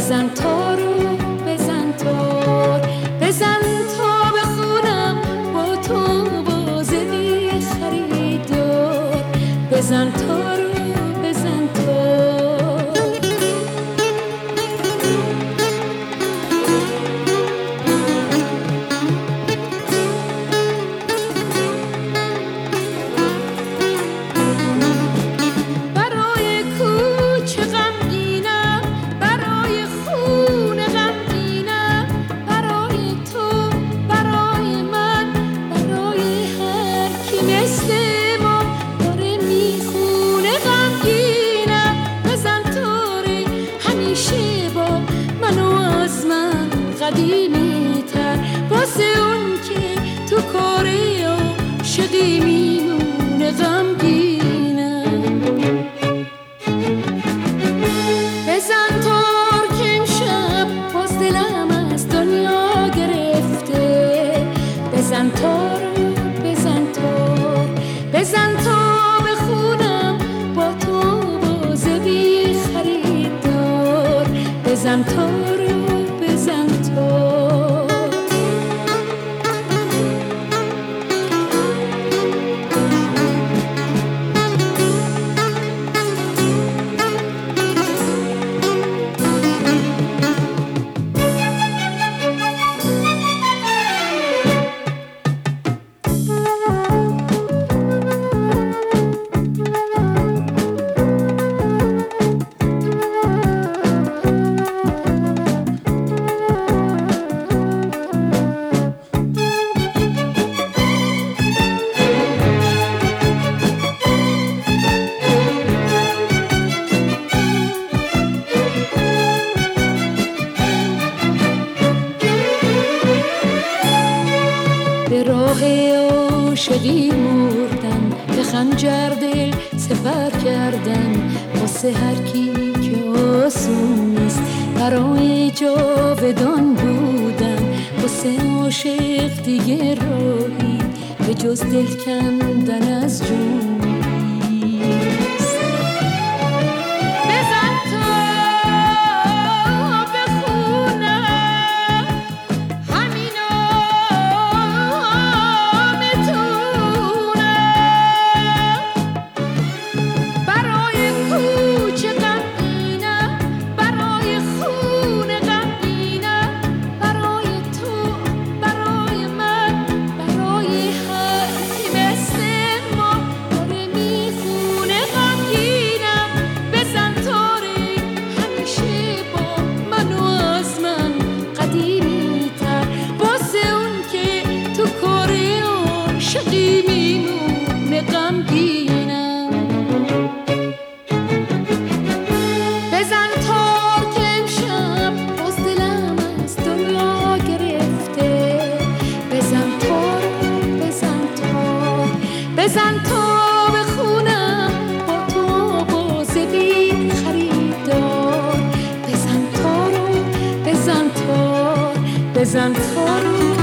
بزن تارو بزن تار، بزن تا بخونم با تو بازه بی خریدار، بزن تارو بزن تار. برای کوچه غمگینم، برای خونه غمگینم، برای تو، برای من، برای هر کی مثل ما داره میخونه غمگینم. بزن تاره همیشه با منو از من قدیمی تر، واسه اون که تو کاره عاشقی میمونه غمگینم. بزن تار که امشب باز دلم از دنیا گرفته، بزن تار بزن تار، بزن تا بخونم با تو بازه بی خریدار، بزن تار بزن تار. به راه عاشقی مردن، به خنجر دل سپر کردن، واسه هر کی که آسون نیست برای جاودان بودن، واسه عاشق دیگه راهی به جز دل کندن از جون نیست. بزن تا بخونم همینا برای کوچه غمگینم، برای خونه غمگینم، برای تو، برای من، برای هر کی مثل ما داره میخونه غمگینم. بزن تاره همیشه با منو از من قدیمی تر، واسه اون که تو کاره عاشقی میمونه غمگینم. بزن تار که امشب باز دلم از دنیا گرفته، بزن تار بزن تار، بزن تا بخونم با تو بازه بی خریدار، بزن تارو بزن تار، بزن تارو